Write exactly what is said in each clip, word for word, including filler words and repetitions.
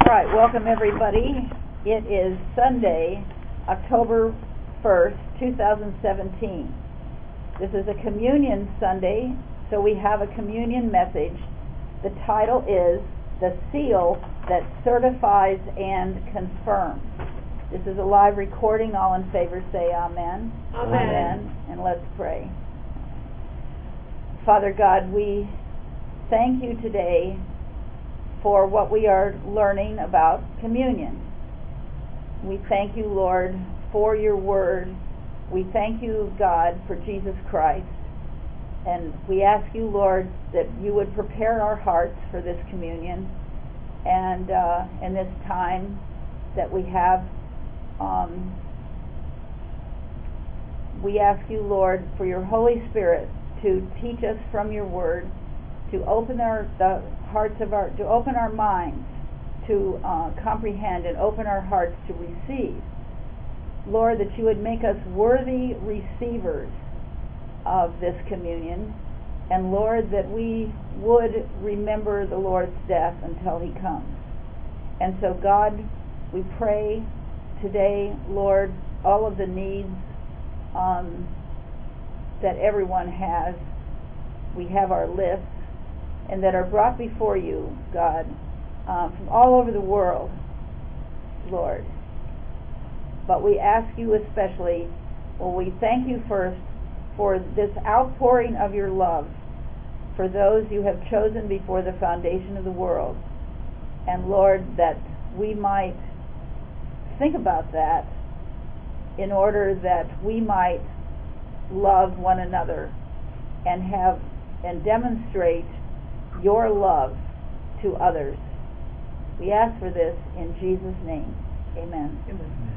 right, welcome everybody. It is Sunday, October first, two thousand seventeen. This is a communion Sunday, so we have a communion message. The title is The Seal That Certifies and Confirms. This is a live recording. All in favor say amen. Amen. Amen. And let's pray. Father God, we thank you today for what we are learning about communion. We thank you, Lord, for your word. We thank you, God, for Jesus Christ. And we ask you, Lord, that you would prepare our hearts for this communion and uh, in this time that we have. Um, we ask you, Lord, for your Holy Spirit to teach us from your word, to open our the hearts of our to open our minds to uh, comprehend and open our hearts to receive. Lord, that you would make us worthy receivers of this communion, and Lord, that we would remember the Lord's death until he comes. And so, God, we pray today, Lord, all of the needs um, that everyone has. We have our lists, and that are brought before you, God, uh, from all over the world, Lord. But we ask you especially, well, we thank you first for this outpouring of your love for those you have chosen before the foundation of the world. And Lord, that we might think about that in order that we might love one another and have and demonstrate your love to others. We ask for this in Jesus' name. Amen. Amen.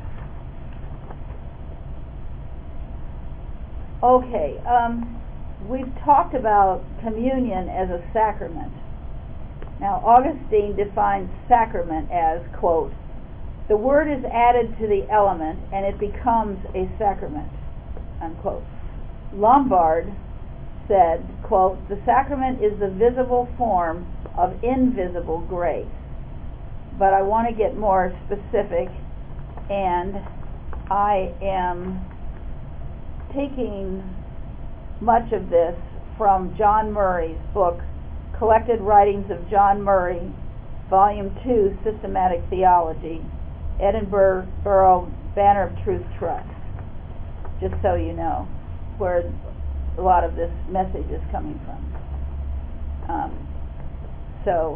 Okay, um, we've talked about communion as a sacrament. Now, Augustine defines sacrament as, quote, the word is added to the element and it becomes a sacrament, unquote. Lombard said, quote, the sacrament is the visible form of invisible grace. But I want to get more specific, and I am taking much of this from John Murray's book, Collected Writings of John Murray, Volume two, Systematic Theology, Edinburgh Borough Banner of Truth Trust, just so you know where a lot of this message is coming from. Um, so,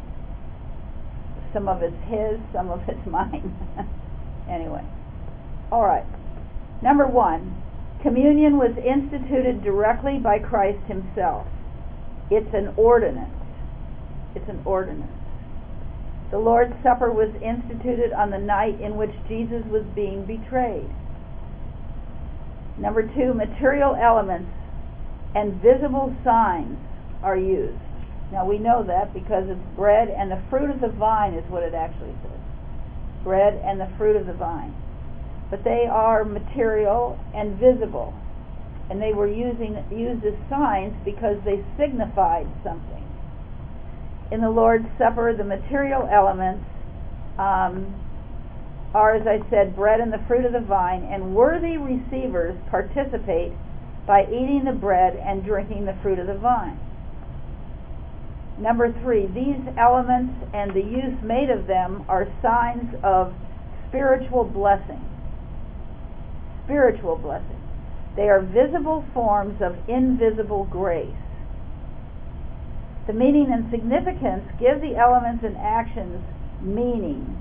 some of it's his, some of it's mine. Anyway. All right. Number one, communion was instituted directly by Christ himself. It's an ordinance. It's an ordinance. The Lord's Supper was instituted on the night in which Jesus was being betrayed. Number two, material elements and visible signs are used. Now we know that because it's bread and the fruit of the vine is what it actually says. Bread and the fruit of the vine. But they are material and visible. And they were using used as signs because they signified something. In the Lord's Supper, the material elements um, are, as I said, bread and the fruit of the vine, and worthy receivers participate by eating the bread and drinking the fruit of the vine. Number three, these elements and the use made of them are signs of spiritual blessing. Spiritual blessing. They are visible forms of invisible grace. The meaning and significance give the elements and actions meaning.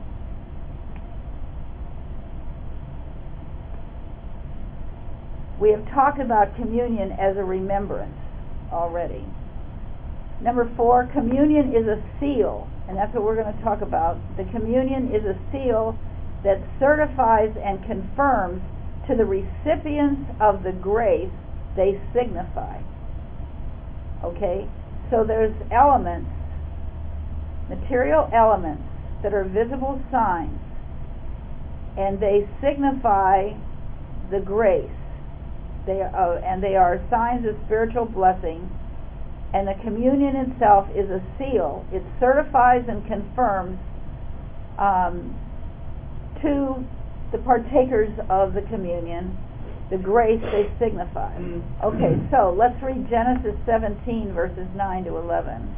We have talked about communion as a remembrance already. Number four, communion is a seal, and that's what we're going to talk about. The communion is a seal that certifies and confirms to the recipients of the grace they signify. Okay? So there's elements, material elements that are visible signs, and they signify the grace. They are, and they are signs of spiritual blessing, and the communion itself is a seal. It certifies and confirms um, to the partakers of the communion, the grace they signify. Okay, so let's read Genesis seventeen, verses nine to eleven.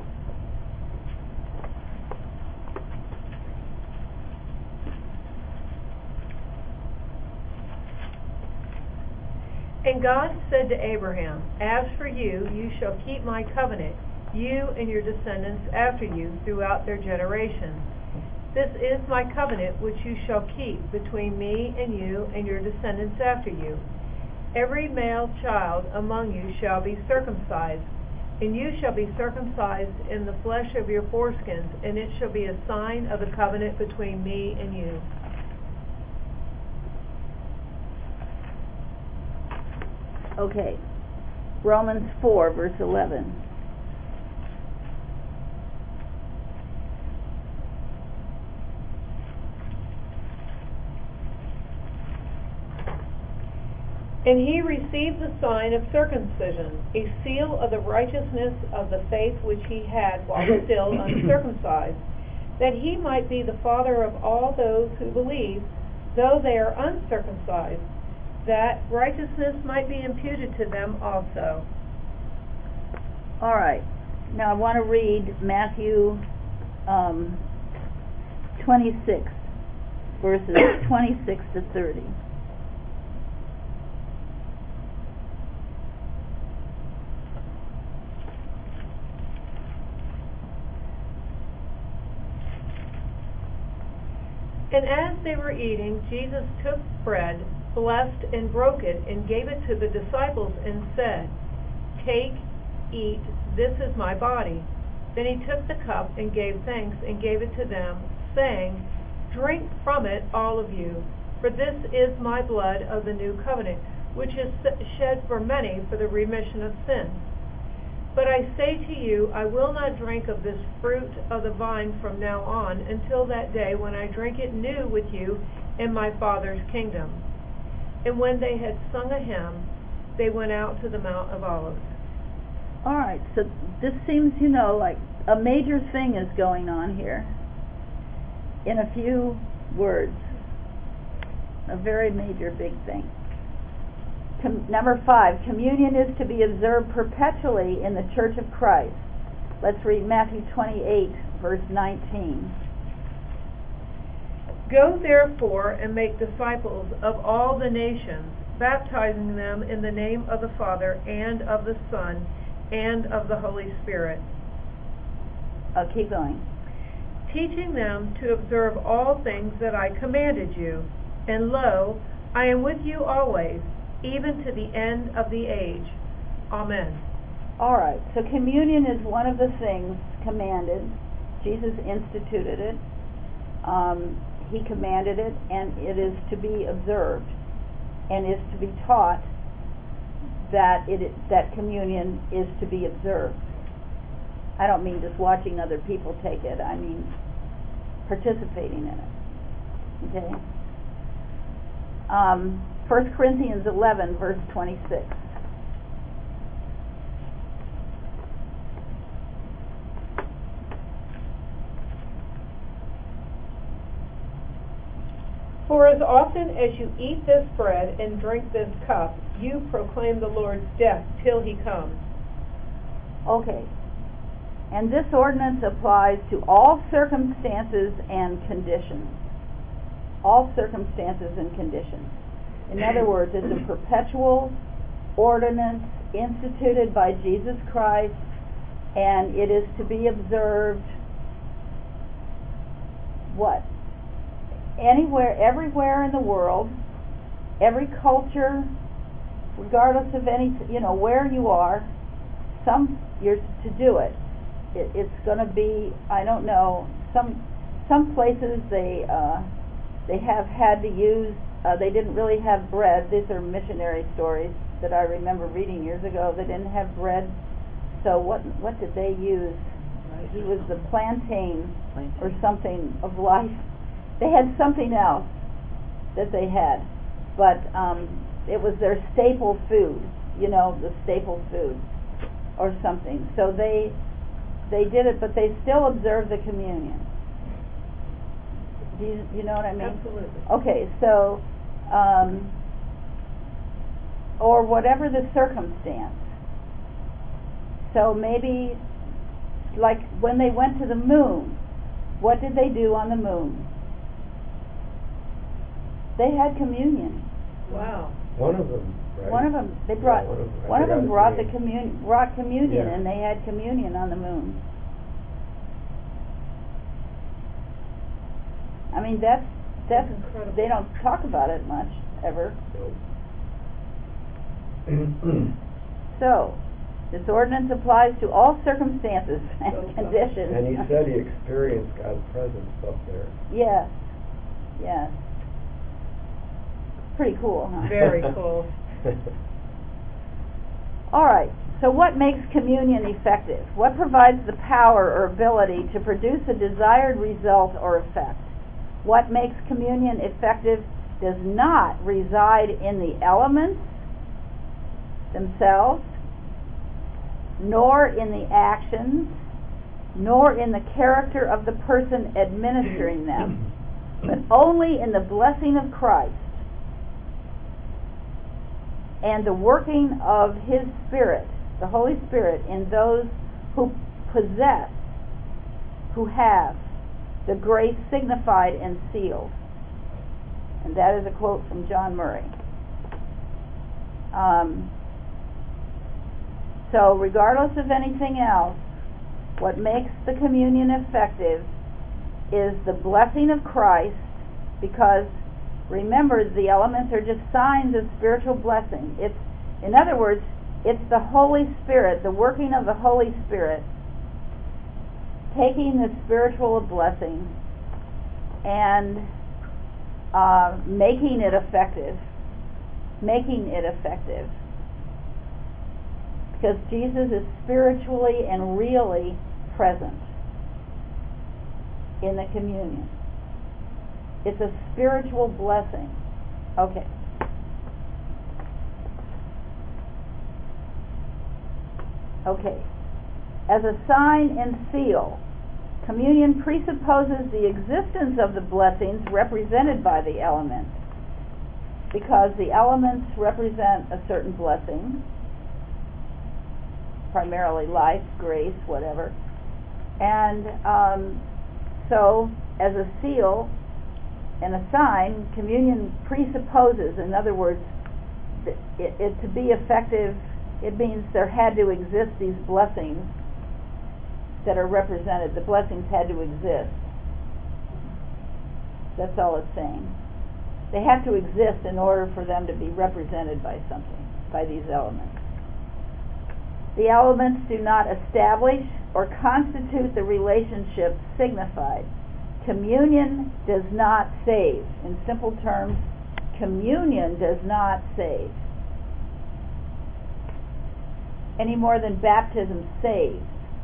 And God said to Abraham, As for you, you shall keep my covenant, you and your descendants after you throughout their generations. This is my covenant which you shall keep between me and you and your descendants after you. Every male child among you shall be circumcised, and you shall be circumcised in the flesh of your foreskins, and it shall be a sign of the covenant between me and you. Okay, Romans four, verse eleven. And he received the sign of circumcision, a seal of the righteousness of the faith which he had while still uncircumcised, that he might be the father of all those who believe, though they are uncircumcised, that righteousness might be imputed to them also. All right. Now I want to read Matthew um, twenty-six, verses twenty-six to thirty. And as they were eating, Jesus took bread, blessed and broke it, and gave it to the disciples, and said, Take, eat, this is my body. Then he took the cup and gave thanks and gave it to them, saying, Drink from it, all of you, for this is my blood of the new covenant, which is shed for many for the remission of sins. But I say to you, I will not drink of this fruit of the vine from now on until that day when I drink it new with you in my Father's kingdom. And when they had sung a hymn, they went out to the Mount of Olives. All right, so this seems, you know, like a major thing is going on here in a few words. A very major, big thing. Com- number five, communion is to be observed perpetually in the Church of Christ. Let's read Matthew twenty-eight, verse nineteen. Go therefore and make disciples of all the nations, baptizing them in the name of the Father and of the Son and of the Holy Spirit. I'll keep going. Teaching them to observe all things that I commanded you. And lo, I am with you always, even to the end of the age. Amen. All right, so communion is one of the things commanded. Jesus instituted it. Um, he commanded it, and it is to be observed, and is to be taught that it that communion is to be observed. I don't mean just watching other people take it. I mean participating in it. Okay. Um, First Corinthians eleven, verse twenty-six. For as often as you eat this bread and drink this cup, you proclaim the Lord's death till he comes. Okay. And this ordinance applies to all circumstances and conditions. All circumstances and conditions. In other words, it's a perpetual ordinance instituted by Jesus Christ, and it is to be observed what? Anywhere, everywhere in the world, every culture, regardless of any, you know, where you are, some you're to do it. it it's going to be, I don't know, some some places they uh, they have had to use. Uh, they didn't really have bread. These are missionary stories that I remember reading years ago. They didn't have bread, so what what did they use? It was the plantain, plantain or something of life. They had something else that they had, but um, it was their staple food, you know, the staple food or something. So they they did it, but they still observed the communion. Do you, you know what I mean? Absolutely. Okay, so, um, or whatever the circumstance. So maybe, like when they went to the moon, what did they do on the moon? They had communion. Wow. One of them, right? One of them, they brought. Yeah, one of them, I one of forgot them his brought the name. communion, brought communion, Yeah. and they had communion on the moon. I mean, that's that's That's incredible. they don't talk about it much ever. Nope. So, this ordinance applies to all circumstances and Okay. conditions. And he said he experienced God's presence up there. Yes, yes. Pretty cool, huh? Very cool. All right, so what makes communion effective? What provides the power or ability to produce a desired result or effect? What makes communion effective does not reside in the elements themselves, nor in the actions, nor in the character of the person administering them, but only in the blessing of Christ and the working of His Spirit, the Holy Spirit, in those who possess, who have the grace signified and sealed. And that is a quote from John Murray. Um, so regardless of anything else, what makes the communion effective is the blessing of Christ, because remember, the elements are just signs of spiritual blessing. It's, in other words, it's the Holy Spirit, the working of the Holy Spirit, taking the spiritual blessing and uh, making it effective. Making it effective. Because Jesus is spiritually and really present in the communion. It's a spiritual blessing. Okay. Okay. As a sign and seal, communion presupposes the existence of the blessings represented by the elements, because the elements represent a certain blessing, primarily life, grace, whatever. And um, so, as a seal and a sign, communion presupposes, in other words, it, it to be effective, it means there had to exist these blessings that are represented. The blessings had to exist. That's all it's saying. They have to exist in order for them to be represented by something, by these elements. The elements do not establish or constitute the relationship signified. Communion does not save. In simple terms, communion does not save. Any more than baptism saves.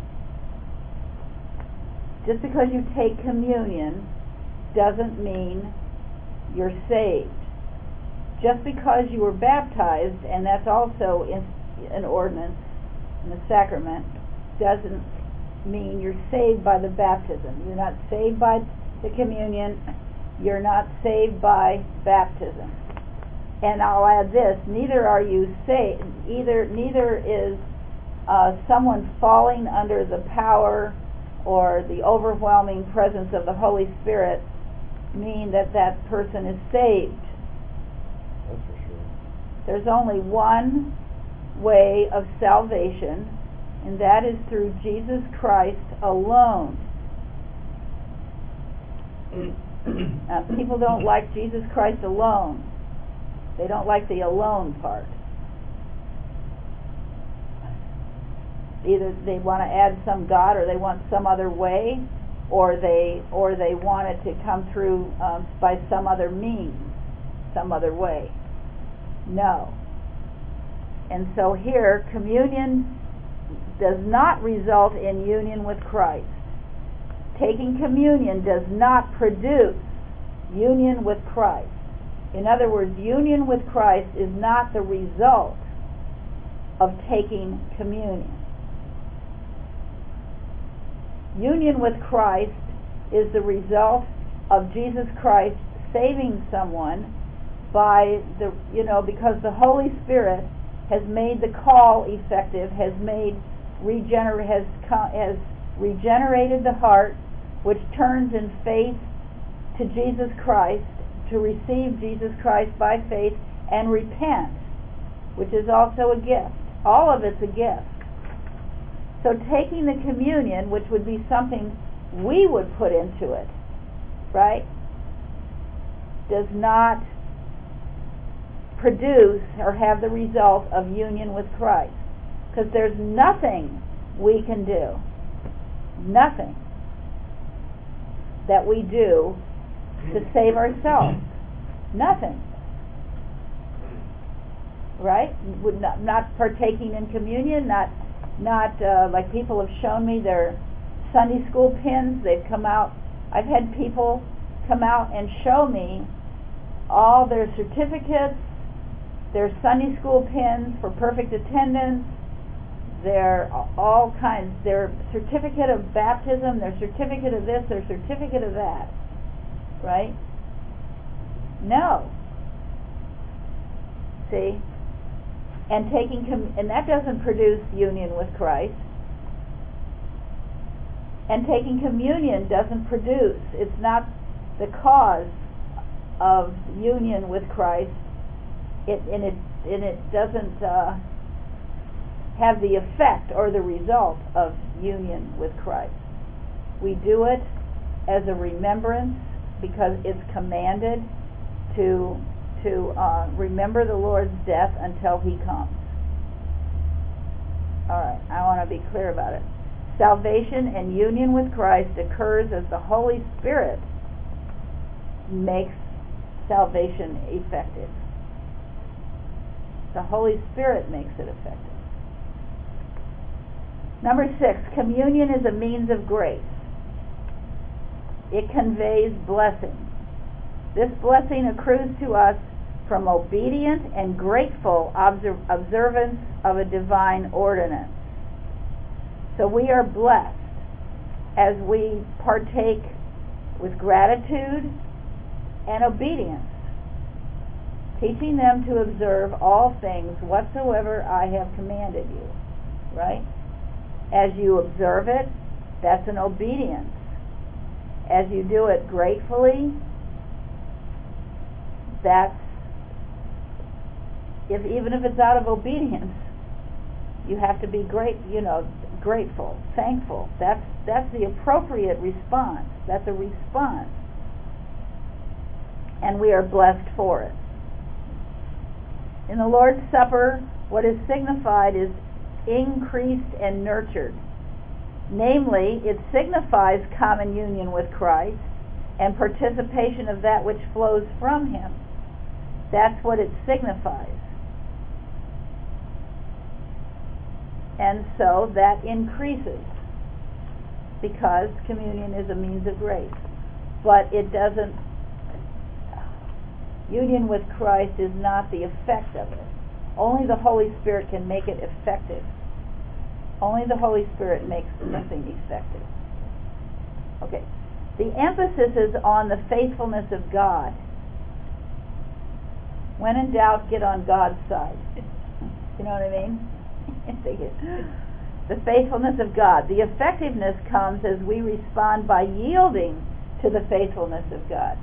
Just because you take communion doesn't mean you're saved. Just because you were baptized, and that's also in an ordinance, in a sacrament, doesn't mean you're saved by the baptism. You're not saved by the communion. You're not saved by baptism. And I'll add this: neither are you saved. Either neither is uh, someone falling under the power or the overwhelming presence of the Holy Spirit mean that that person is saved. That's for sure. There's only one way of salvation, and that is through Jesus Christ alone. Now, people don't like Jesus Christ alone. They don't like the alone part. Either they want to add some God, or they want some other way, or they or they want it to come through um, by some other means, some other way. No. And so here, communion does not result in union with Christ. Taking communion does not produce union with Christ. In other words, union with Christ is not the result of taking communion. Union with Christ is the result of Jesus Christ saving someone by the, you know, because the Holy Spirit has made the call effective, has made regener- has has regenerated the heart, which turns in faith to Jesus Christ, to receive Jesus Christ by faith and repent, which is also a gift. All of it's a gift. So taking the communion, which would be something we would put into it, right, does not produce or have the result of union with Christ. Because there's nothing we can do, nothing that we do to save ourselves. Nothing. Right? Would not, not partaking in communion, not not uh, like people have shown me their Sunday school pins. They've come out. I've had people come out and show me all their certificates, their Sunday school pins for perfect attendance, their all kinds, their certificate of baptism, their certificate of this, their certificate of that. Right? No. See? And taking com- and that doesn't produce union with Christ. And taking communion doesn't produce. It's not the cause of union with Christ. It and it and it doesn't uh, have the effect or the result of union with Christ. We do it as a remembrance because it's commanded to to uh, remember the Lord's death until He comes. All right, I want to be clear about it. Salvation and union with Christ occurs as the Holy Spirit makes salvation effective. The Holy Spirit makes it effective. Number six, communion is a means of grace. It conveys blessing. This blessing accrues to us from obedient and grateful observ- observance of a divine ordinance. So we are blessed as we partake with gratitude and obedience, teaching them to observe all things whatsoever I have commanded you. Right? As you observe it, that's an obedience. As you do it gratefully, that's, if even if it's out of obedience, you have to be great, you know, grateful, thankful. That's that's the appropriate response. That's a response, and we are blessed for it. In the Lord's Supper, what is signified is increased and nurtured. Namely, it signifies common union with Christ and participation of that which flows from Him. That's what it signifies. And so that increases because communion is a means of grace. But it doesn't, union with Christ is not the effect of it. Only the Holy Spirit can make it effective. Only the Holy Spirit makes nothing effective. Okay. The emphasis is on the faithfulness of God. When in doubt, get on God's side. You know what I mean? The faithfulness of God. The effectiveness comes as we respond by yielding to the faithfulness of God.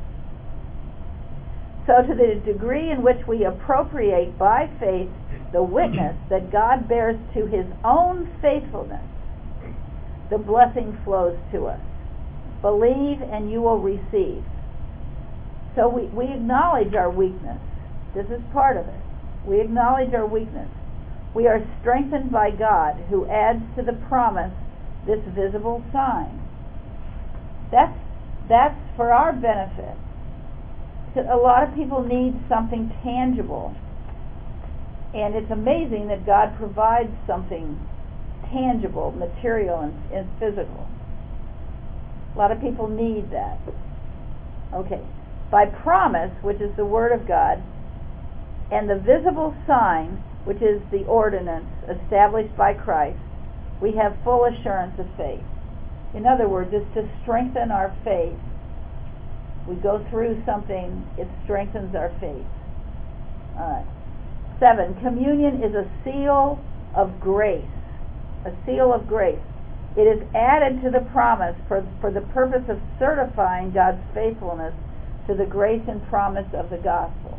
So to the degree in which we appropriate by faith the witness that God bears to His own faithfulness, the blessing flows to us. Believe and you will receive. So we, we acknowledge our weakness. This is part of it. We acknowledge our weakness. We are strengthened by God, who adds to the promise this visible sign. That's, that's for our benefit. A lot of people need something tangible. And it's amazing that God provides something tangible, material, and, and physical. A lot of people need that. Okay. By promise, which is the Word of God, and the visible sign, which is the ordinance established by Christ, we have full assurance of faith. In other words, it's to strengthen our faith we go through something, it strengthens our faith. All right. Seven, communion is a seal of grace. A seal of grace. It is added to the promise for, for the purpose of certifying God's faithfulness to the grace and promise of the gospel.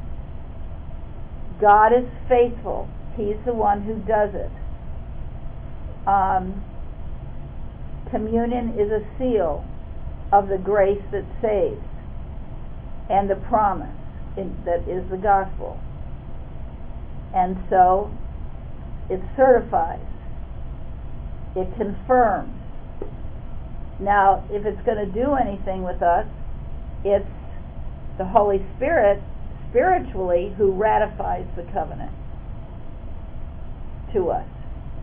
God is faithful. He's the one who does it. Um, communion is a seal of the grace that saves and the promise in, that is the gospel. And so it certifies. It confirms. Now, if it's going to do anything with us, it's the Holy Spirit spiritually who ratifies the covenant to us.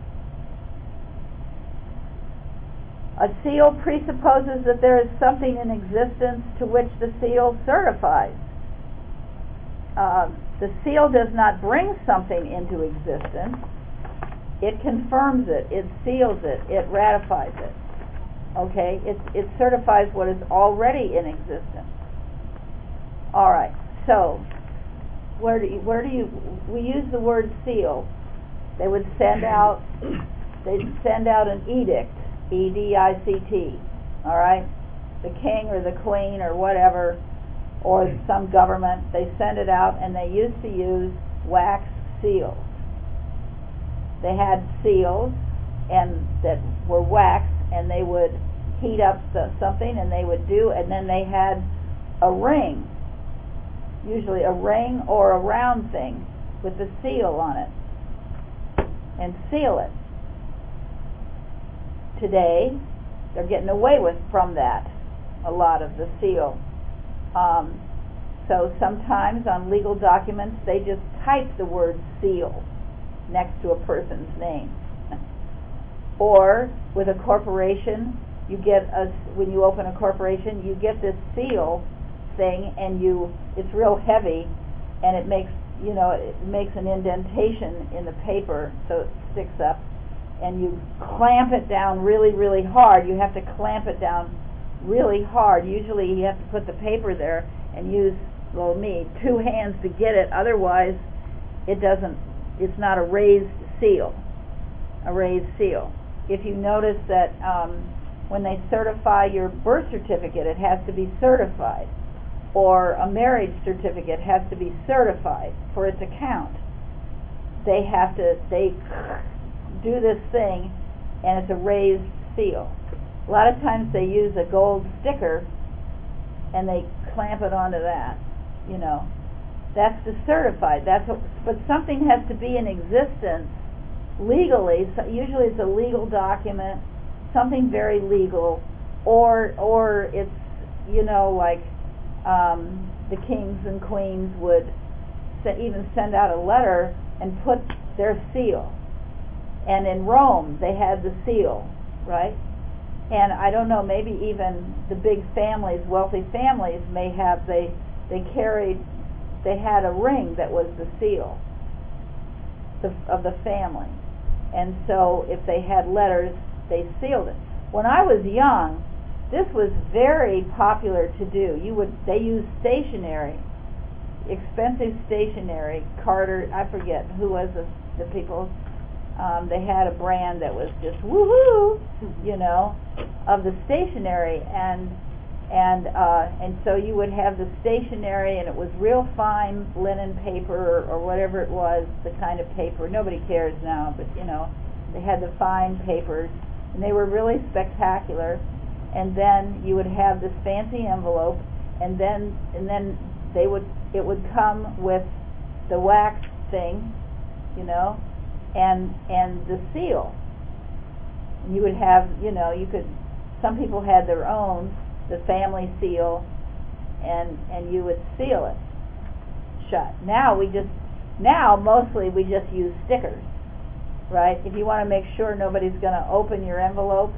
A seal presupposes that there is something in existence to which the seal certifies. Uh, the seal does not bring something into existence. It confirms it, it seals it, it ratifies it. Okay? It, it certifies what is already in existence. Alright, so where do you, where do you, we use the word seal. They would send out, they'd send out an edict, E D I C T, alright? The king or the queen or whatever, or some government, they send it out, and they used to use wax seals. They had seals and that were waxed, and they would heat up the, something, and they would do, and then they had a ring, usually a ring or a round thing with a seal on it, and seal it. Today, they're getting away with from that, a lot of the seal. Um, so sometimes on legal documents, they just type the word seal next to a person's name. Or with a corporation, you get a, when you open a corporation, you get this seal thing, and you, it's real heavy, and it makes, you know, it makes an indentation in the paper so it sticks up, and you clamp it down really, really hard. You have to clamp it down really hard. Usually you have to put the paper there and use, well, me, two hands to get it. Otherwise, it doesn't, it's not a raised seal. A raised seal. If you notice that um, when they certify your birth certificate, it has to be certified. Or a marriage certificate has to be certified for it to count. They have to, they do this thing, and it's a raised seal. A lot of times they use a gold sticker and they clamp it onto that, you know. That's to certify. That's what, but something has to be in existence legally. So usually it's a legal document, something very legal, or or it's, you know, like um, the kings and queens would se- even send out a letter and put their seal. And in Rome, they had the seal, right? And I don't know, maybe even the big families, wealthy families, may have, they they carried, they had a ring that was the seal the, of the family. And so if they had letters, they sealed it. When I was young, this was very popular to do. You would, they used stationery, expensive stationery. Carter, I forget who was the, the people. Um, they had a brand that was just woohoo, you know, of the stationery, and and uh, and so you would have the stationery, and it was real fine linen paper or, or whatever it was, the kind of paper. Nobody cares now, but you know, they had the fine papers, and they were really spectacular. And then you would have this fancy envelope, and then and then they would it would come with the wax thing, you know. And and the seal. And you would have, you know, you could. Some people had their own, the family seal, and and you would seal it shut. Now we just, now mostly we just use stickers, right? If you want to make sure nobody's going to open your envelope,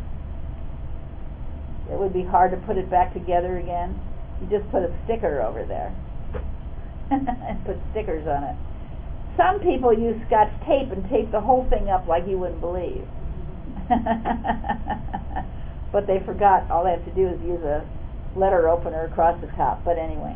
it would be hard to put it back together again. You just put a sticker over there and put stickers on it. Some people use Scotch tape and tape the whole thing up like you wouldn't believe. But they forgot all they have to do is use a letter opener across the top, but anyway.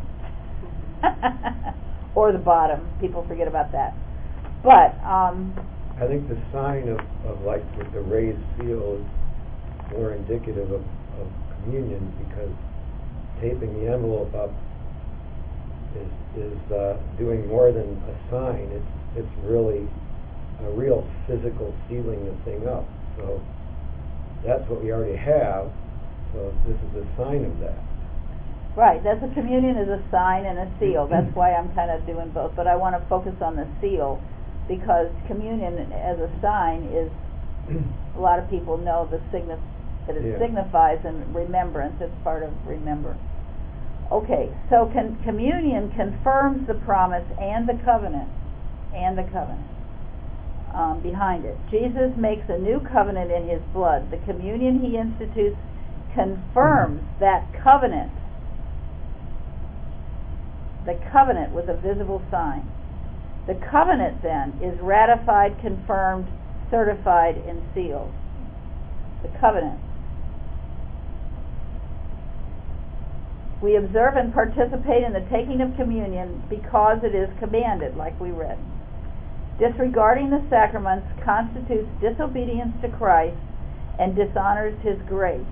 Or the bottom. People forget about that. But, um... I think the sign of, of like with the raised seal is more indicative of, of communion, because taping the envelope up is is uh, doing more than a sign. It's it's really a real physical sealing the thing up. So that's what we already have. So this is a sign of that. Right. That's a communion is a sign and a seal. That's why I'm kind of doing both. But I want to focus on the seal, because communion as a sign is, a lot of people know the signif- that it yeah. signifies and remembrance. It's part of remember. Okay, so con- communion confirms the promise and the covenant, and the covenant um, behind it. Jesus makes a new covenant in his blood. The communion he institutes confirms that covenant. The covenant with a visible sign. The covenant, then, is ratified, confirmed, certified, and sealed. The covenant. We observe and participate in the taking of communion because it is commanded, like we read. Disregarding the sacraments constitutes disobedience to Christ and dishonors his grace.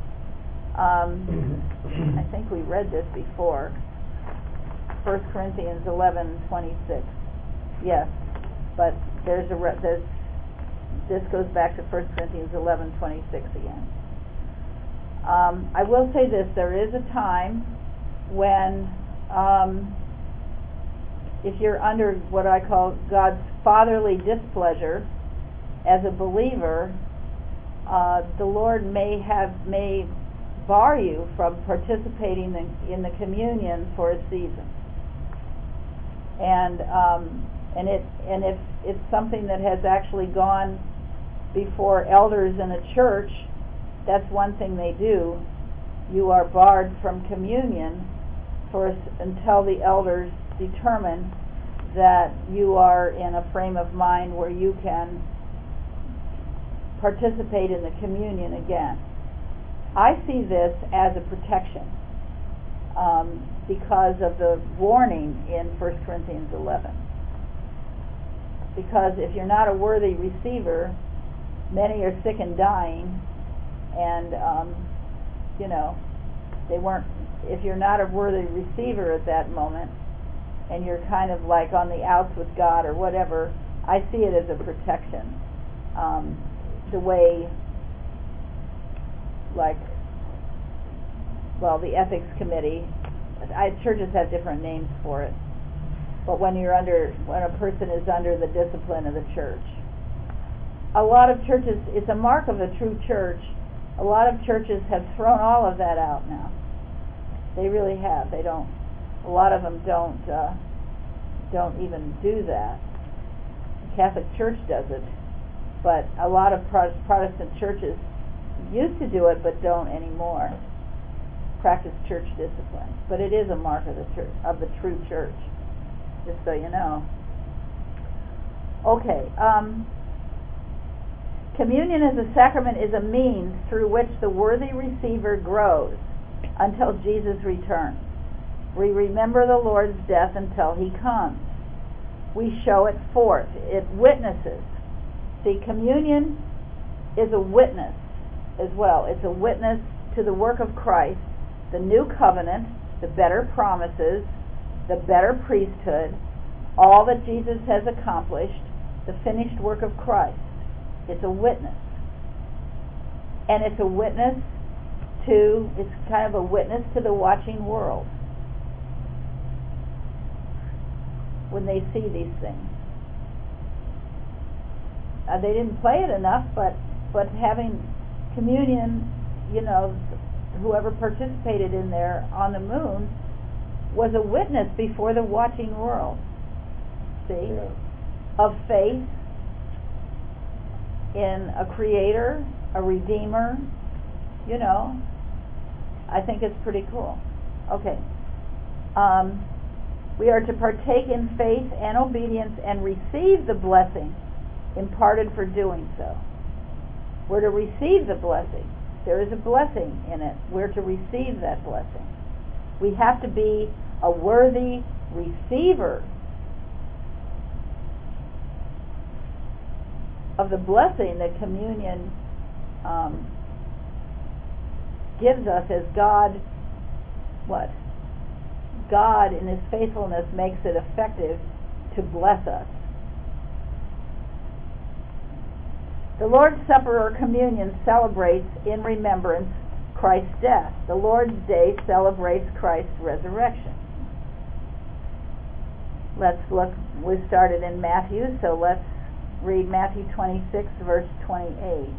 Um, I think we read this before. First Corinthians eleven twenty-six. Yes, but there's a re- there's, this goes back to First Corinthians eleven twenty-six again. Um, I will say this: there is a time when, um, if you're under what I call God's fatherly displeasure as a believer, uh, the Lord may have may bar you from participating in, in the communion for a season. And um, and it and if it's something that has actually gone before elders in a church, that's one thing they do. You are barred from communion for until the elders determine that you are in a frame of mind where you can participate in the communion again. I see this as a protection um, because of the warning in First Corinthians eleven. Because if you're not a worthy receiver, many are sick and dying, and um, you know, they weren't. If you're not a worthy receiver at that moment, and you're kind of like on the outs with God or whatever, I see it as a protection. Um, the way, like, well, the ethics committee, I, churches have different names for it, but when you're under, when a person is under the discipline of the church, a lot of churches, it's a mark of a true church. A lot of churches have thrown all of that out now. They really have. They don't. A lot of them don't. Uh, don't even do that. The Catholic Church does it, but a lot of Protestant churches used to do it, but don't anymore. Practice church discipline, but it is a mark of the church, of the true church. Just so you know. Okay. Um, Communion as a sacrament is a means through which the worthy receiver grows until Jesus returns. We remember the Lord's death until he comes. We show it forth. It witnesses. See, communion is a witness as well. It's a witness to the work of Christ, the new covenant, the better promises, the better priesthood, all that Jesus has accomplished, the finished work of Christ. It's a witness. And it's a witness to, it's kind of a witness to the watching world when they see these things. Uh, they didn't play it enough, but, but having communion, you know, whoever participated in there on the moon was a witness before the watching world. See? Yeah. Of faith in a creator, a redeemer, you know. I think it's pretty cool. Okay. Um, we are to partake in faith and obedience and receive the blessing imparted for doing so. We're to receive the blessing. There is a blessing in it. We're to receive that blessing. We have to be a worthy receiver of the blessing that communion um, gives us as God, what? God in His faithfulness makes it effective to bless us. The Lord's Supper or communion celebrates in remembrance Christ's death. The Lord's Day celebrates Christ's resurrection. Let's look, we started in Matthew, so let's read Matthew twenty-six, verse twenty-eight.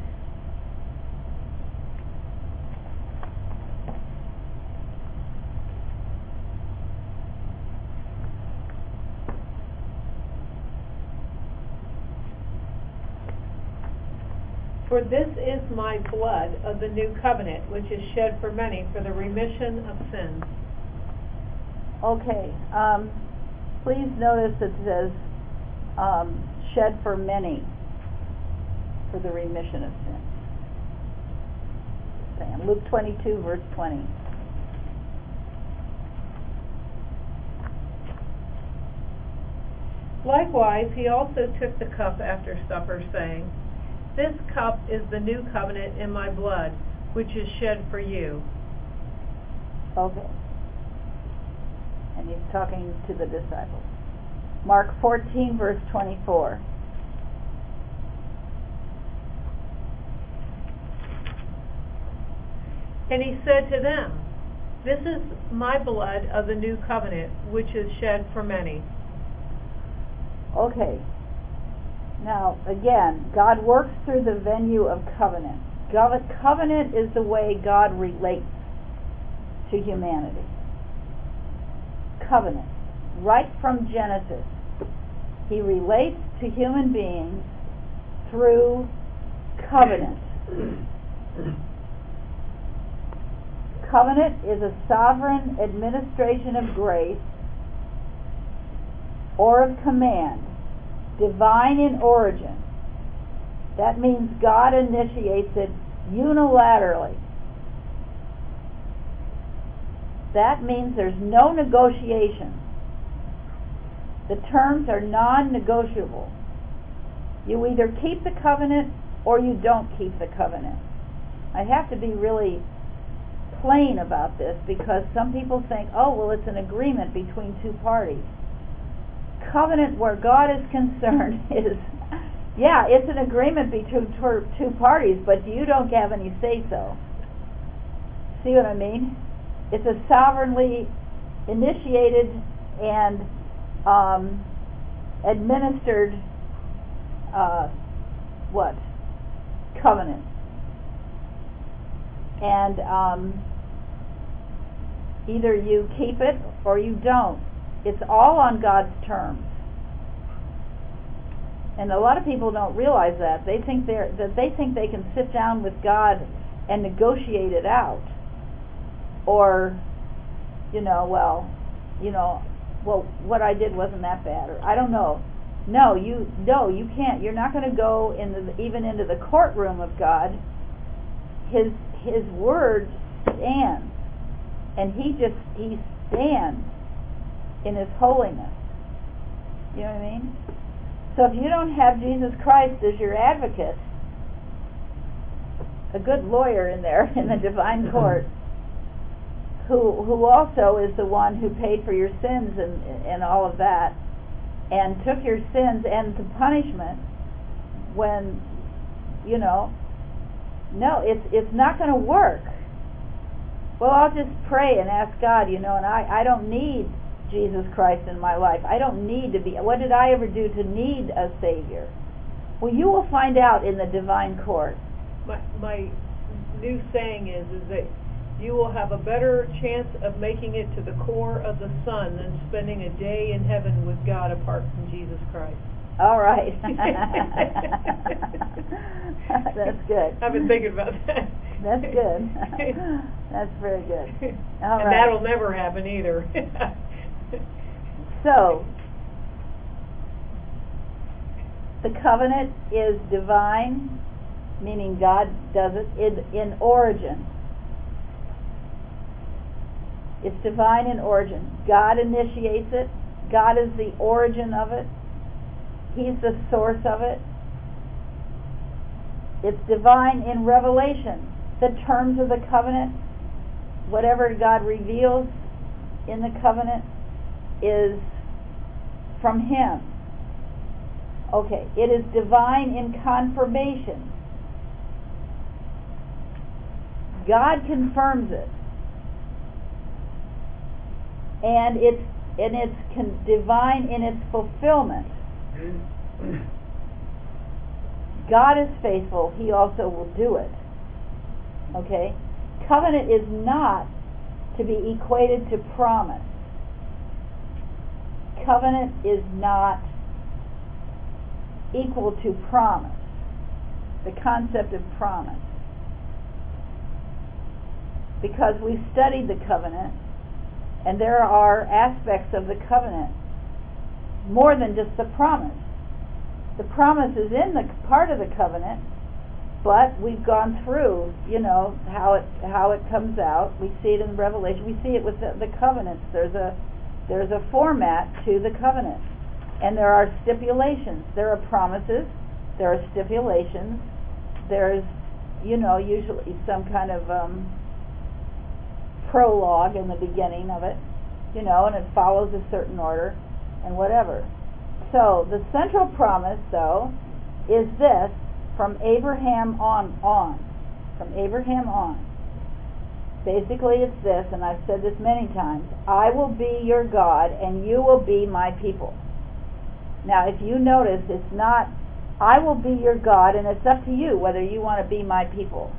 For this is my blood of the new covenant, which is shed for many for the remission of sins. Okay, um, please notice it says um, shed for many for the remission of sins. Saying Luke twenty-two, verse twenty. Likewise, he also took the cup after supper, saying, This cup is the new covenant in my blood, which is shed for you. Okay. And he's talking to the disciples. Mark fourteen, verse twenty-four. And he said to them, This is my blood of the new covenant, which is shed for many. Okay. Now, again, God works through the venue of covenant. Covenant is the way God relates to humanity. Covenant. Right from Genesis, He relates to human beings through covenant. Covenant is a sovereign administration of grace or of command, divine in origin. That means God initiates it unilaterally. That means there's no negotiation. The terms are non-negotiable. You either keep the covenant or you don't keep the covenant. I have to be really plain about this because some people think, oh, well, it's an agreement between two parties. Covenant, where God is concerned, is, yeah, it's an agreement between two parties, but you don't have any say-so. See what I mean? It's a sovereignly initiated and um, administered uh, what? Covenant. And um, either you keep it or you don't. It's all on God's terms. And a lot of people don't realize that. They think they're that they think they can sit down with God and negotiate it out. Or, you know, well, you know, well, what I did wasn't that bad, or I don't know. No, you no, you can't. You're not going to go in the, even into the courtroom of God. His His word stands, and He just He stands in His holiness. You know what I mean? So if you don't have Jesus Christ as your advocate, a good lawyer in there in the divine court, who who also is the one who paid for your sins and and all of that, and took your sins and the punishment when, you know, no, it's it's not going to work. Well, I'll just pray and ask God, you know, and I, I don't need Jesus Christ in my life. I don't need to be, what did I ever do to need a Savior? Well, you will find out in the divine court. My, my new saying is, is that you will have a better chance of making it to the core of the sun than spending a day in heaven with God apart from Jesus Christ. All right. That's good. I've been thinking about that. That's good. That's very good. All and right. that'll never happen either. So, the covenant is divine meaning God does it in, in origin. It's divine in origin. God initiates it. God is the origin of it. He's the source of it. It's divine in revelation. The terms of the covenant, whatever God reveals in the covenant, is from Him. Okay, it is divine in confirmation. God confirms it. And it's and it's con- divine in its fulfillment. God is faithful, He also will do it. Okay? Covenant is not to be equated to promise. Covenant is not equal to promise. The concept of promise. Because we've studied the covenant, and there are aspects of the covenant more than just the promise. The promise is in the part of the covenant, but we've gone through, you know, how it how it comes out. We see it in Revelation. We see it with the, the covenants. There's a there's a format to the covenant, and there are stipulations. There are promises. There are stipulations. There's, you know, usually some kind of um, prologue in the beginning of it, you know, and it follows a certain order and whatever. So the central promise, though, is this: from Abraham on on, from Abraham on. Basically, it's this, and I've said this many times: I will be your God, and you will be my people. Now, if you notice, it's not I will be your God, and it's up to you whether you want to be my people.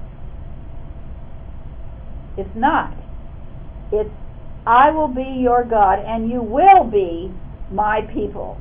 It's not. It's I will be your God, and you will be my people.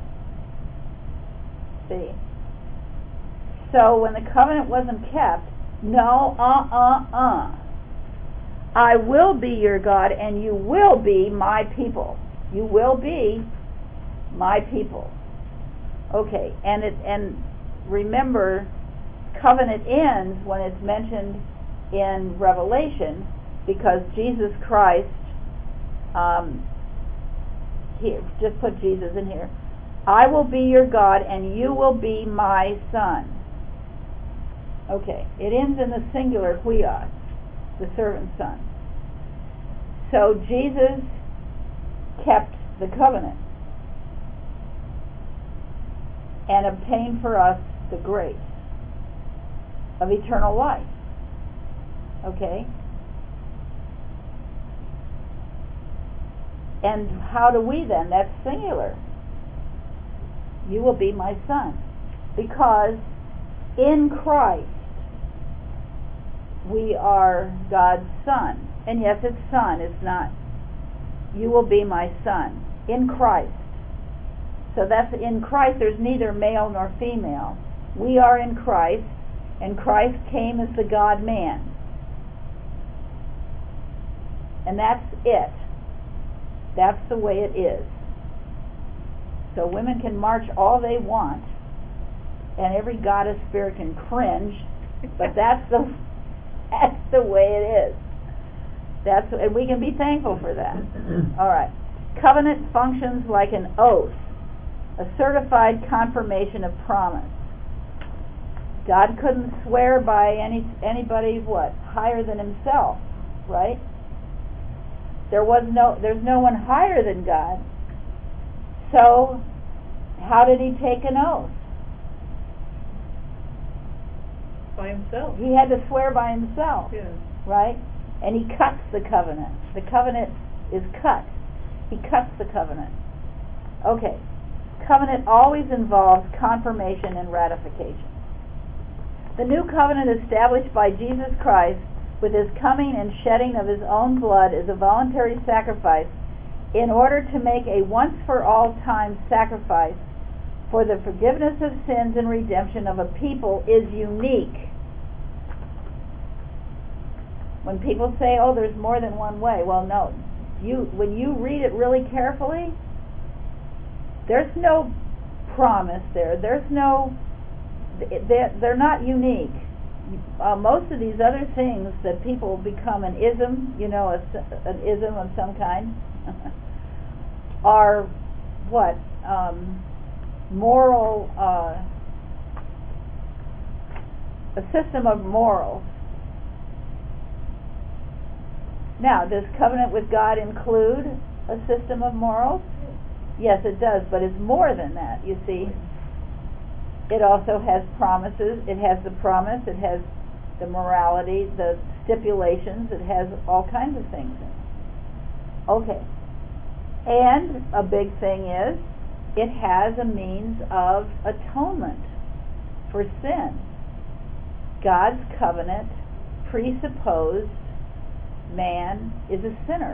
See? So when the covenant wasn't kept, no, uh-uh-uh. I will be your God, and you will be my people. You will be my people. Okay, and it and remember, covenant ends when it's mentioned in Revelation, because Jesus Christ, um, here, just put Jesus in here. I will be your God, and you will be my son. Okay, it ends in the singular huios, the servant son. So Jesus kept the covenant and obtained for us the grace of eternal life. Okay? And how do we then? That's singular. You will be my son. Because in Christ we are God's son. And yes, it's son, it's not you will be my son. In Christ. So that's in Christ. There's neither male nor female. We are in Christ, and Christ came as the God-man. And that's it. That's the way it is. So women can march all they want, and every goddess spirit can cringe, but that's the that's the way it is. That's and we can be thankful for that. All right. Covenant functions like an oath, a certified confirmation of promise. God couldn't swear by any anybody what higher than Himself, right? There was no, there's no one higher than God. So, how did He take an oath? By Himself. He had to swear by Himself, Yes. right? And He cuts the covenant. The covenant is cut. He cuts the covenant. Okay. Covenant always involves confirmation and ratification. The new covenant established by Jesus Christ with His coming and shedding of His own blood is a voluntary sacrifice in order to make a once-for-all time sacrifice for the forgiveness of sins and redemption of a people is unique. When people say, oh, there's more than one way, well, no. You, when you read it really carefully, there's no promise there. There's no, they're, they're not unique. uh, most of these other things that people become an ism, you know, a, an ism of some kind, are what? Um, moral, uh, a system of morals. Now, does covenant with God include a system of morals? Yes, it does, but it's more than that, you see. It also has promises. It has the promise. It has the morality, the stipulations. It has all kinds of things in it. Okay. And a big thing is, it has a means of atonement for sin. God's covenant presupposed man is a sinner.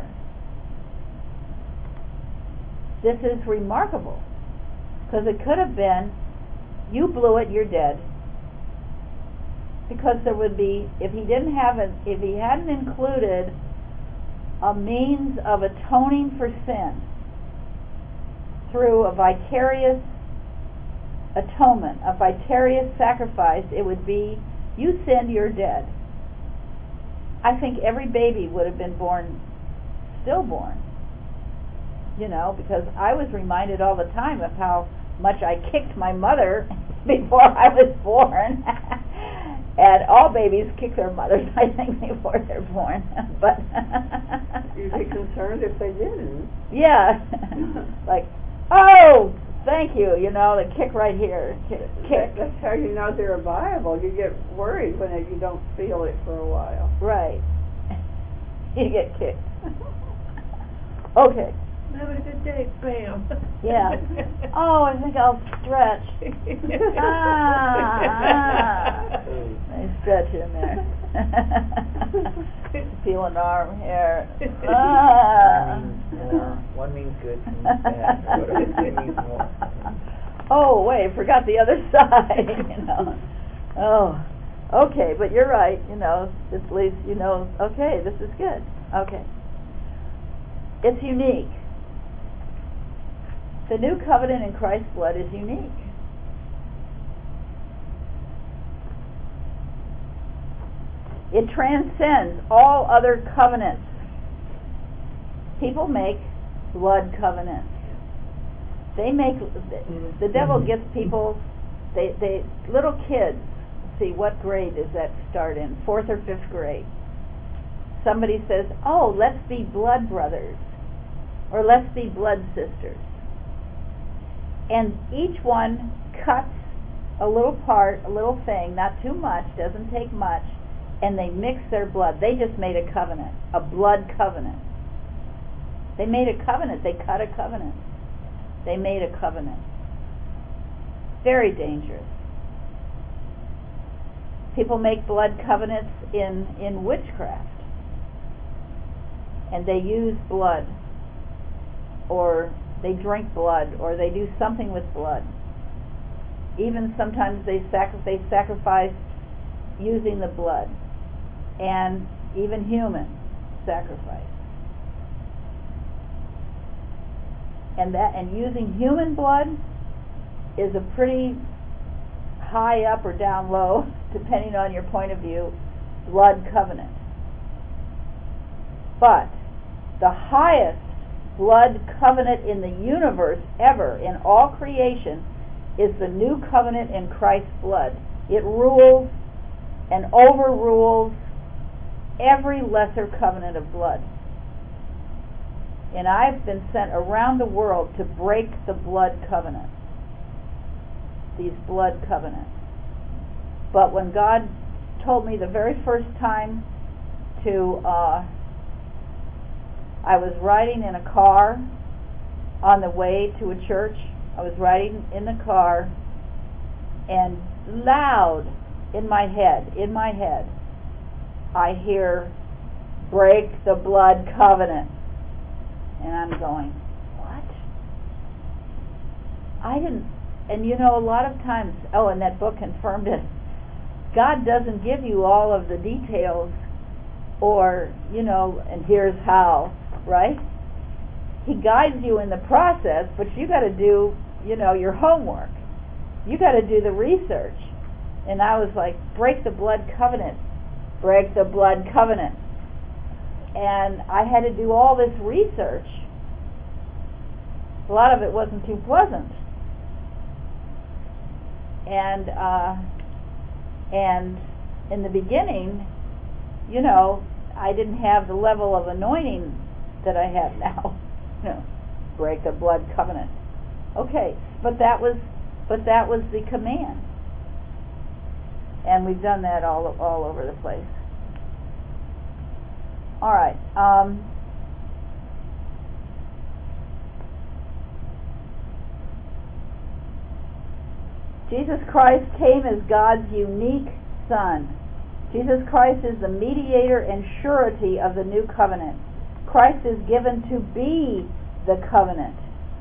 This is remarkable, because it could have been, you blew it, you're dead. Because there would be, if he didn't have it, if he hadn't included a means of atoning for sin through a vicarious atonement, a vicarious sacrifice, it would be, you sinned, you're dead. I think every baby would have been born stillborn. You know, because I was reminded all the time of how much I kicked my mother before I was born. And all babies kick their mothers, I think, before they're born. But you'd be concerned if they didn't. Yeah. Like, oh, thank you, you know, the kick right here. Kick. kick. That's how you know they're viable. You get worried when you don't feel it for a while. Right. You get kicked. Okay. Having a good day, bam. Yeah. Oh, I think I'll stretch. ah, ah. Nice stretch in there. Feel an arm here. Ah. One means good, one means bad. Whatever it means more. Oh, wait, forgot the other side. You know. Oh, okay, but you're right. You know, at least you know. Okay, this is good. Okay, it's unique. The new covenant in Christ's blood is unique. It transcends all other covenants. People make blood covenants. They make, the devil gets people, they, they, little kids, see, what grade does that start in? Fourth or fifth grade. Somebody says, oh, let's be blood brothers, or let's be blood sisters. And each one cuts a little part, a little thing, not too much, doesn't take much, and they mix their blood. They just made a covenant, a blood covenant. They made a covenant. They cut a covenant. They made a covenant. Very dangerous. People make blood covenants in, in witchcraft. And they use blood, or they drink blood, or they do something with blood. Even sometimes they, sacri- they sacrifice using the blood, and even human sacrifice. And that and using human blood is a pretty high up or down low, depending on your point of view, blood covenant. But the highest blood covenant in the universe ever, in all creation, is the new covenant in Christ's blood. It rules and overrules every lesser covenant of blood. And I've been sent around the world to break the blood covenant, these blood covenants. But when God told me the very first time to, uh, I was riding in a car on the way to a church. I was riding in the car, and loud in my head, in my head, I hear, break the blood covenant. And I'm going, what? I didn't, and you know, a lot of times, oh, and that book confirmed it, God doesn't give you all of the details, or, you know, and here's how, right? He guides you in the process, but you got to do, you know, your homework. You got to do the research. And I was like, break the blood covenant, break the blood covenant. And I had to do all this research. A lot of it wasn't too pleasant. And uh, and in the beginning, you know, I didn't have the level of anointing that I have now. You know, break the blood covenant. Okay, but that was but that was the command. And we've done that all all over the place. All right. Um, Jesus Christ came as God's unique Son. Jesus Christ is the mediator and surety of the new covenant. Christ is given to be the covenant.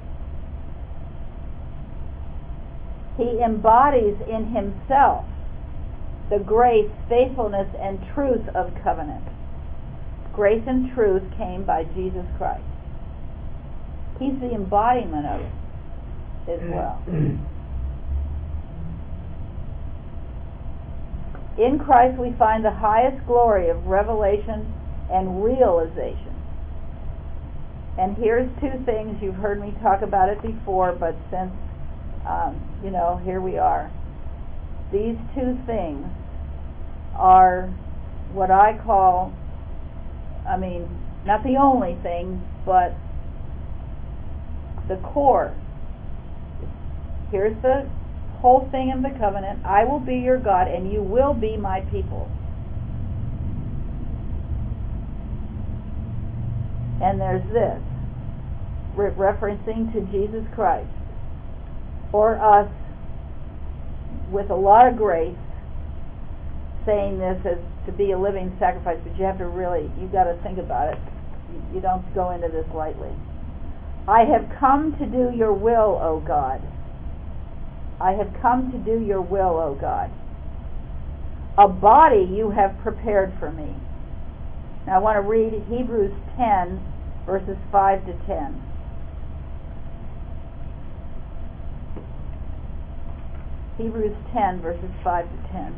He embodies in himself the grace, faithfulness, and truth of covenant. Grace and truth came by Jesus Christ. He's the embodiment of it as well. In Christ we find the highest glory of revelation and realization. And here's two things. You've heard me talk about it before, but since, um, you know, here we are. These two things are what I call, I mean, not the only thing, but the core. Here's the whole thing in the covenant. I will be your God and you will be my people. And there's this, re- referencing to Jesus Christ, or us, with a lot of grace, saying this as to be a living sacrifice, but you have to really, you've got to think about it. You don't go into this lightly. I have come to do your will, O God. I have come to do your will, O God. A body you have prepared for me. Now I want to read Hebrews ten, verses five to ten. Hebrews ten, verses five to ten.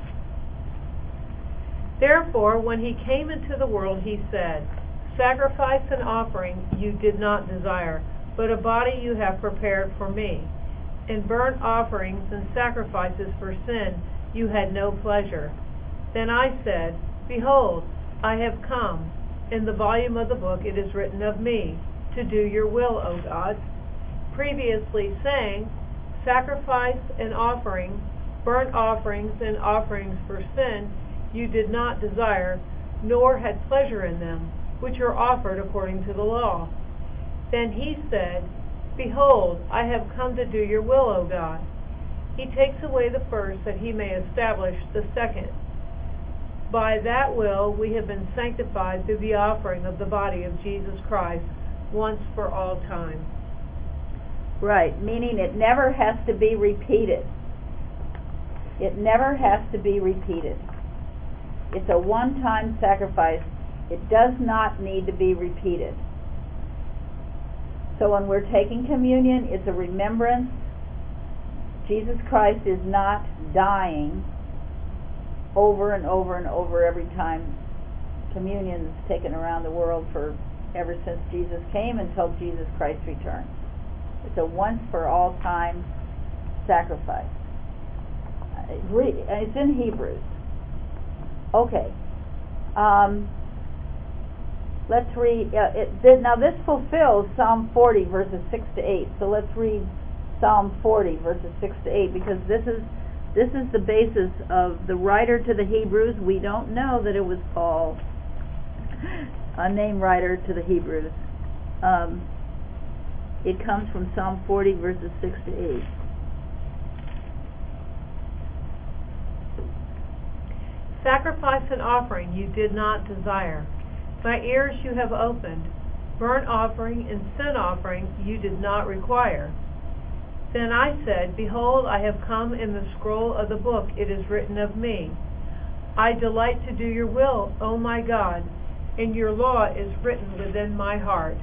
Therefore, when he came into the world, he said, Sacrifice and offering you did not desire, but a body you have prepared for me. In burnt offerings and sacrifices for sin you had no pleasure. Then I said, Behold, I have come. In the volume of the book it is written of me, to do your will, O God. Previously saying, Sacrifice and offering, burnt offerings and offerings for sin you did not desire, nor had pleasure in them, which are offered according to the law. Then he said, Behold, I have come to do your will, O God. He takes away the first, that he may establish the second. By that will we have been sanctified through the offering of the body of Jesus Christ, once for all time. Right, meaning it never has to be repeated. It never has to be repeated. It's a one-time sacrifice. It does not need to be repeated. So when we're taking communion, it's a remembrance. Jesus Christ is not dying over and over and over every time communion is taken around the world for ever since Jesus came until Jesus Christ returns. It's a once-for-all-time sacrifice. It's in Hebrews. Okay. Um, let's read. Uh, it, th- now this fulfills Psalm forty, verses six to eight. So let's read Psalm forty, verses six to eight, because this is this is the basis of the writer to the Hebrews. We don't know that it was Paul, a name writer to the Hebrews. Um, it comes from Psalm forty, verses six to eight. Sacrifice and offering you did not desire. My ears you have opened. Burnt offering and sin offering you did not require. Then I said, Behold, I have come. In the scroll of the book it is written of me. I delight to do your will, O my God, and your law is written within my heart.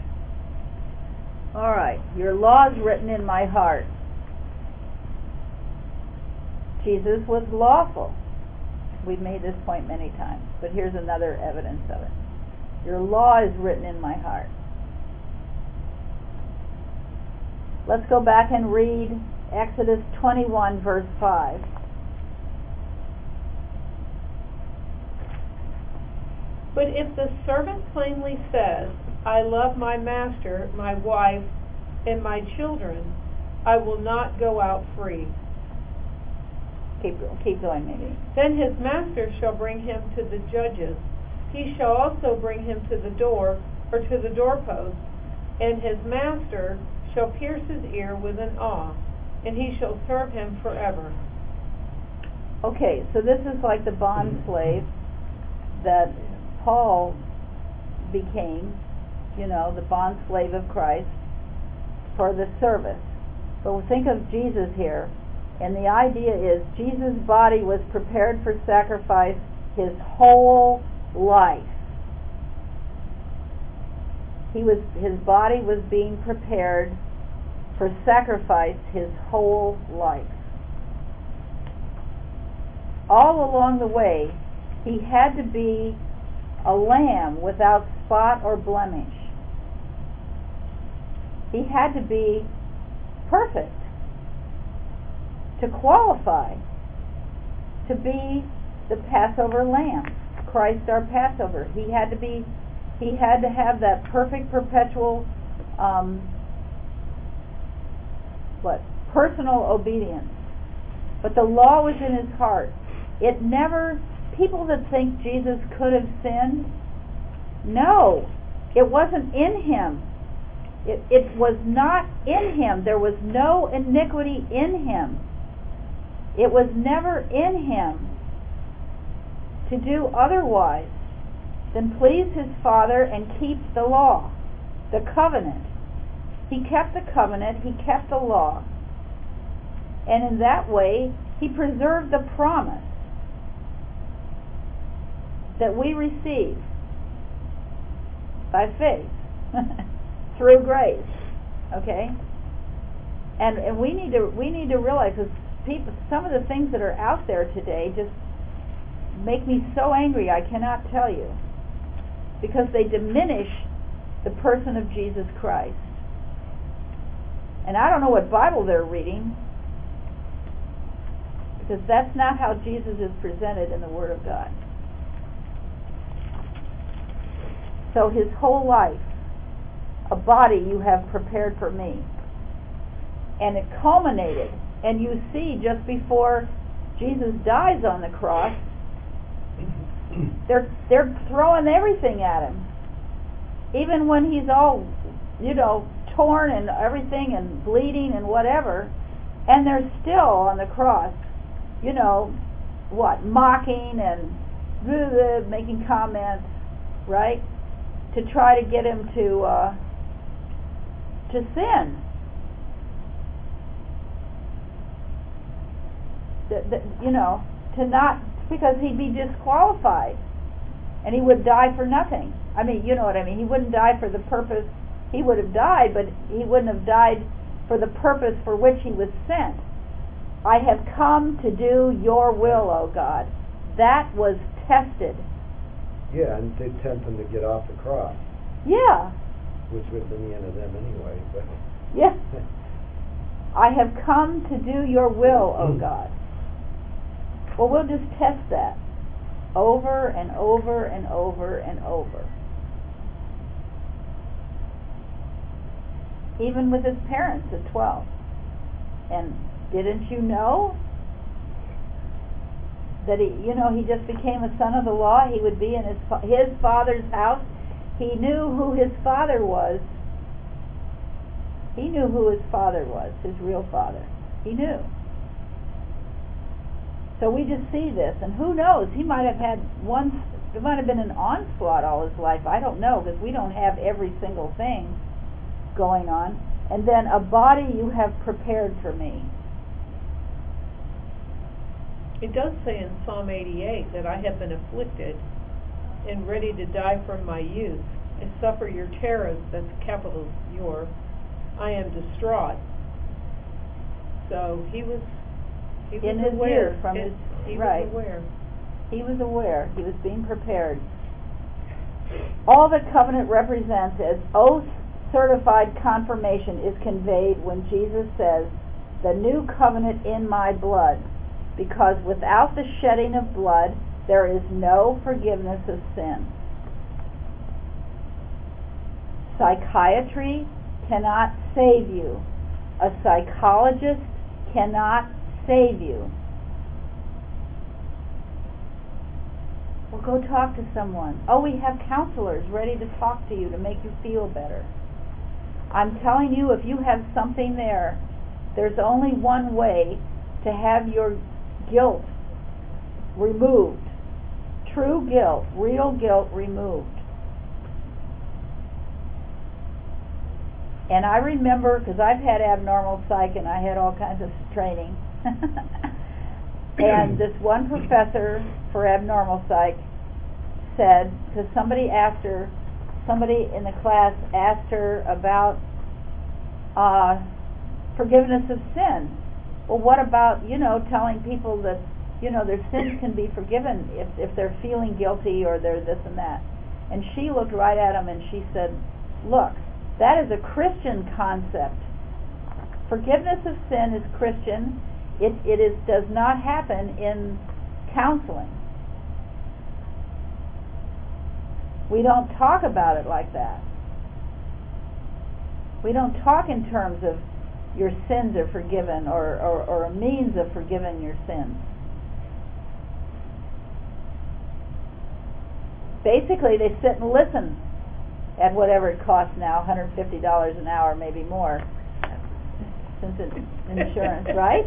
All right, your law is written in my heart. Jesus was lawful. We've made this point many times, but here's another evidence of it. Your law is written in my heart. Let's go back and read Exodus twenty-one, verse five. But if the servant plainly says, I love my master, my wife, and my children, I will not go out free. Keep, keep going, maybe. Then his master shall bring him to the judges. He shall also bring him to the door, or to the doorpost, and his master shall pierce his ear with an awl, and he shall serve him forever. Okay, so this is like the bond slave that Paul became, you know, the bond slave of Christ for the service. But think of Jesus here, and the idea is Jesus' body was prepared for sacrifice his whole life. He was, his body was being prepared for sacrifice his whole life. All along the way, he had to be a lamb without spot or blemish. He had to be perfect to qualify to be the Passover lamb, Christ our Passover. He had to be, he had to have that perfect, perpetual, um, what, personal obedience. But the law was in his heart. It never, people that think Jesus could have sinned, no, it wasn't in him. It, it was not in him. There was no iniquity in him. It was never in him to do otherwise than please his Father and keep the law, the covenant. He kept the covenant, he kept the law, and in that way he preserved the promise that we receive by faith through grace. Okay, and and we need to we need to realize, because people, some of the things that are out there today just make me so angry I cannot tell you, because they diminish the person of Jesus Christ. And I don't know what Bible they're reading, because that's not how Jesus is presented in the Word of God. So his whole life, a body you have prepared for me. And it culminated, and you see just before Jesus dies on the cross, they're they're throwing everything at him. Even when he's all, you know, torn and everything and bleeding and whatever, and they're still on the cross, you know, what, mocking and blah, blah, making comments, right? To try to get him to uh, to sin. The, the, you know, to not, because he'd be disqualified, and he would die for nothing. I mean, you know what I mean. He wouldn't die for the purpose. He would have died, but he wouldn't have died for the purpose for which he was sent. I have come to do your will, O God. That was tested. Yeah, and to tempt them to get off the cross. Yeah. Which would have been the end of them anyway. But yeah. I have come to do your will, O God. Well, we'll just test that over and over and over and over. Even with his parents at twelve. And didn't you know that he, you know, he just became a son of the law? He would be in his his father's house. He knew who his father was. He knew who his father was, his real father. He knew. So we just see this, and who knows? He might have had one. It might have been an onslaught all his life. I don't know, because we don't have every single thing going on. And then a body you have prepared for me. It does say in Psalm eighty-eight that I have been afflicted and ready to die from my youth, and suffer your terrors, that's capital your, I am distraught. So he was He was in his aware. years from It- his He right. was aware. He was aware. He was being prepared. All that covenant represents as oath-certified confirmation is conveyed when Jesus says, "The new covenant in my blood," because without the shedding of blood, there is no forgiveness of sin. Psychiatry cannot save you. A psychologist cannot save you. Well, go talk to someone. Oh, we have counselors ready to talk to you to make you feel better. I'm telling you, if you have something there, there's only one way to have your guilt removed. True guilt, real guilt removed. And I remember, because I've had abnormal psych and I had all kinds of training, and this one professor for abnormal psych said, because somebody asked her, somebody in the class asked her about uh, forgiveness of sin. Well, what about, you know, telling people that, you know, their sins can be forgiven if, if they're feeling guilty or they're this and that. And she looked right at him and she said, look, that is a Christian concept. Forgiveness of sin is Christian. It, it is, does not happen in counseling. We don't talk about it like that. We don't talk in terms of your sins are forgiven or, or, or a means of forgiving your sins. Basically, they sit and listen at whatever it costs now, one hundred fifty dollars an hour, maybe more, since it's insurance, right?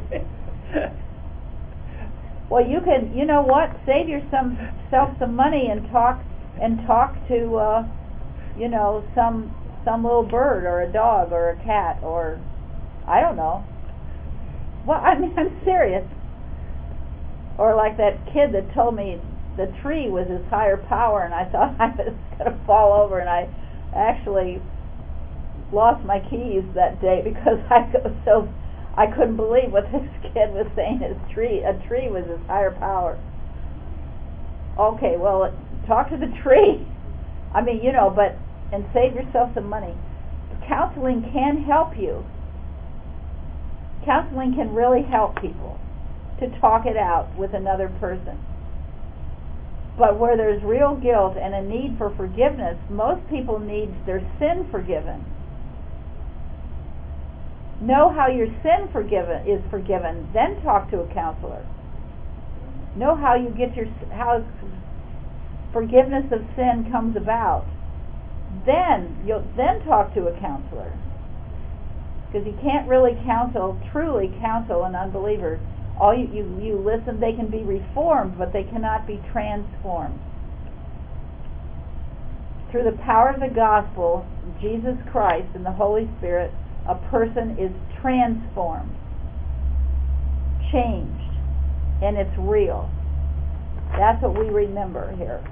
Well, you can, you know what, save yourself some money and talk and talk to, uh, you know, some some little bird or a dog or a cat or, I don't know. Well, I mean, I'm serious. Or like that kid that told me the tree was his higher power, and I thought I was going to fall over, and I actually lost my keys that day because I was so I couldn't believe what this kid was saying. His tree, a tree was his higher power. Okay, well, talk to the tree. I mean, you know, but and save yourself some money. Counseling can help you. Counseling can really help people to talk it out with another person. But where there's real guilt and a need for forgiveness, most people need their sin forgiven. Know how your sin forgiven is forgiven, then talk to a counselor. Know how you get your how forgiveness of sin comes about. Then you'll then talk to a counselor. Because you can't really counsel, truly counsel an unbeliever. All you, you, you listen, they can be reformed, but they cannot be transformed. Through the power of the gospel, Jesus Christ and the Holy Spirit, a person is transformed, changed, and it's real. That's what we remember here.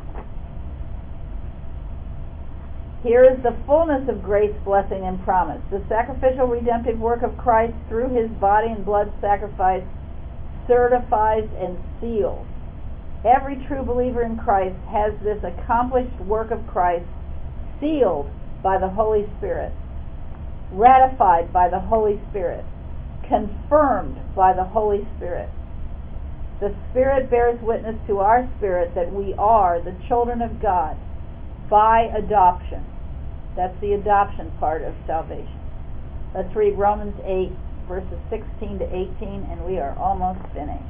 Here is the fullness of grace, blessing, and promise. The sacrificial redemptive work of Christ through his body and blood sacrifice certifies and seals. Every true believer in Christ has this accomplished work of Christ sealed by the Holy Spirit, ratified by the Holy Spirit, confirmed by the Holy Spirit. The Spirit bears witness to our spirit that we are the children of God by adoption. That's the adoption part of salvation. Let's read Romans eight, verses sixteen to eighteen, and we are almost finished.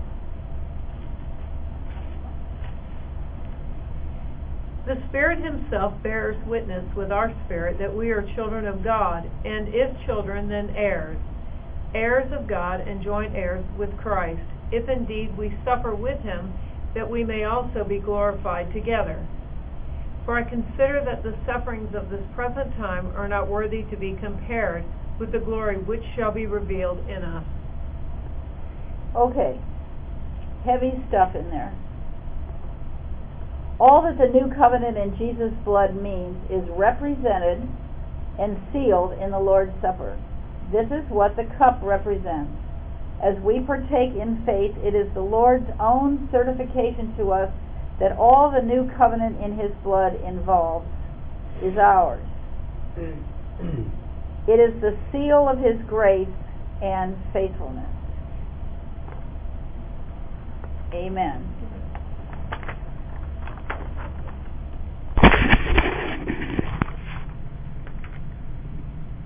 The Spirit himself bears witness with our spirit that we are children of God, and if children, then heirs, heirs of God and joint heirs with Christ, if indeed we suffer with him, that we may also be glorified together. For I consider that the sufferings of this present time are not worthy to be compared with the glory which shall be revealed in us. Okay, heavy stuff in there. All that the new covenant in Jesus' blood means is represented and sealed in the Lord's Supper. This is what the cup represents. As we partake in faith, it is the Lord's own certification to us that all the new covenant in His blood involves is ours. It is the seal of His grace and faithfulness. Amen.